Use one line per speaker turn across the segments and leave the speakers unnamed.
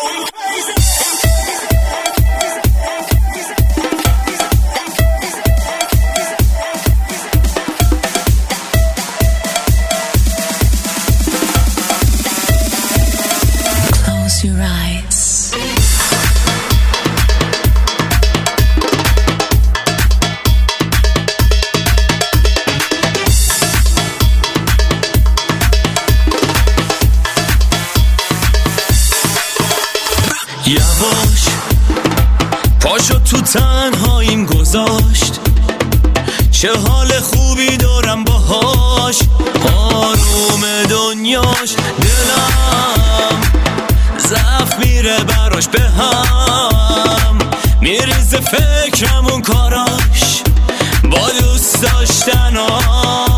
یواش پاشو تو تنهاییم گذاشت، چه حال خوبی دارم باهاش، آروم دنیاش، دلم ضعف میره براش به هم، میریزه فکرم اون کاراش با دوست داشتناش.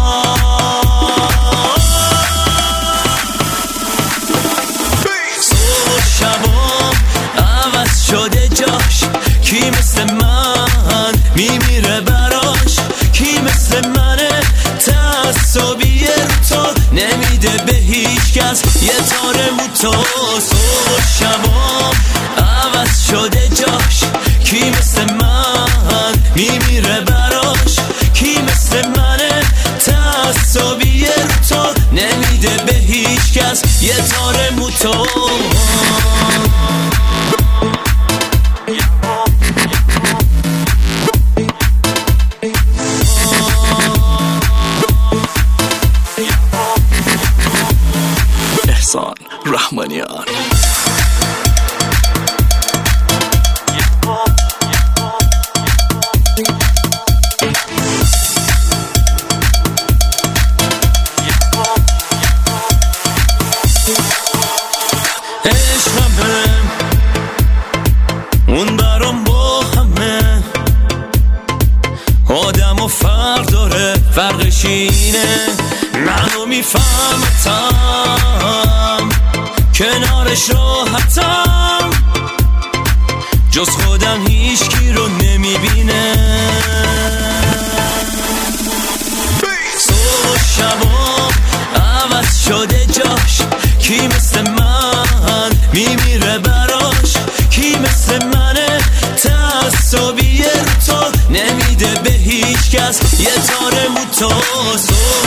شده جاش، کی مثل من میمیره براش، کی مثل منه تعصبی رو تو نمیده به هیچ کس، یه تاره موتو صبح شبام عوض شده جاش، کی مثل من میمیره براش، کی مثل منه تعصبی رو تو نمیده به هیچ کس، یه تاره موتو. رحمانیان عشقمه اون برام با همه آدم و فرق داره، فرقش اینه منو میفهمتم کنارش راحتم، جز خودم هیچکی رو نمیبینه، صبح و شبام عوض شده جاش، کی مثل من میمیره براش، کی مثل منه تعصبی رو تو نمیده به هیچ کس، یه تاره موتو.